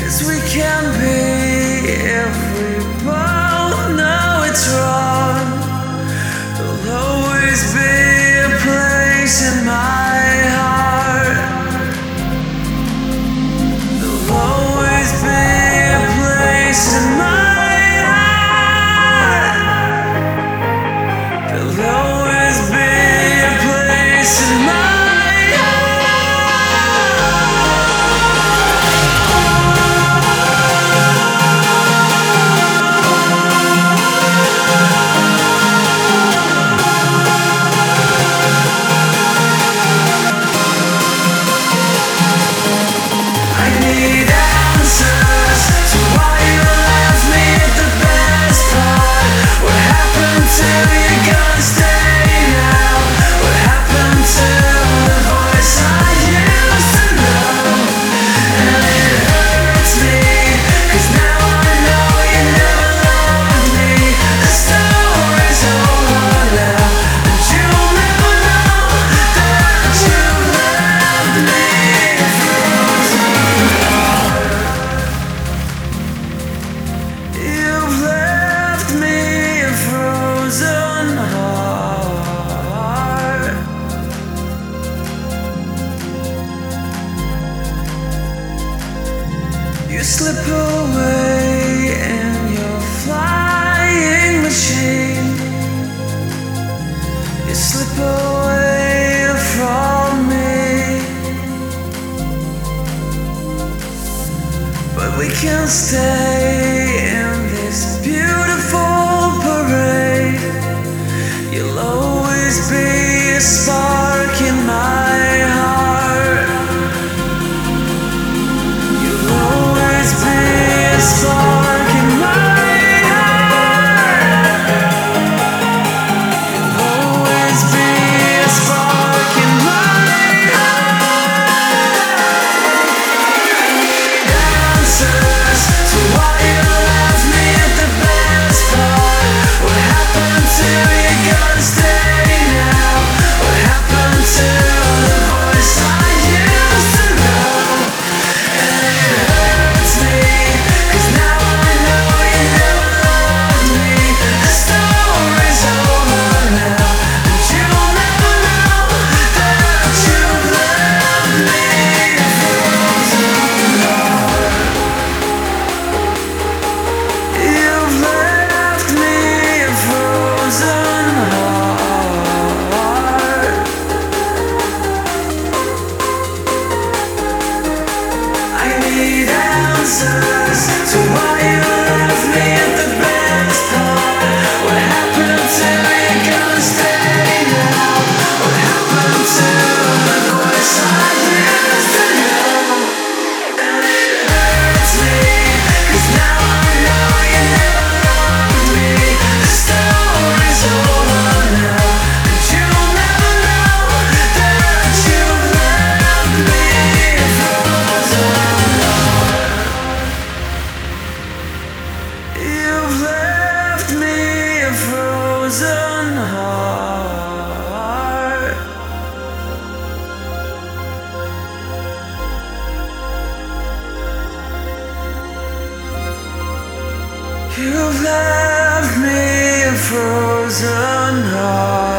we can be if we both know it's wrong. There'll always be a place in my heart. There'll always be a place in my heart. There'll always be a place in my heart. You slip away in your flying machine. You slip away from me, but we can stay in this beautiful parade. You'll always be a spark in my heart. You'll always be a spark in my heart. You'll always be a spark in my heart. I need answers to why you left me at the best part. What happened to you? Gonna stay now? What happened to the voice I used to know? And it hurts me, 'cause now I know you never loved me. The story's over now, and you'll never know that you've left me a frozen heart. You've left me a frozen heart. I need answers to why you left me at the best part. What happened to you? Gonna stay now? What happened to the voice I used to know? And it hurts me, 'cause now I know you never loved me. The story's over now, and you'll never know that you've left me a frozen heart. You've left me a frozen heart. You've left me a frozen heart.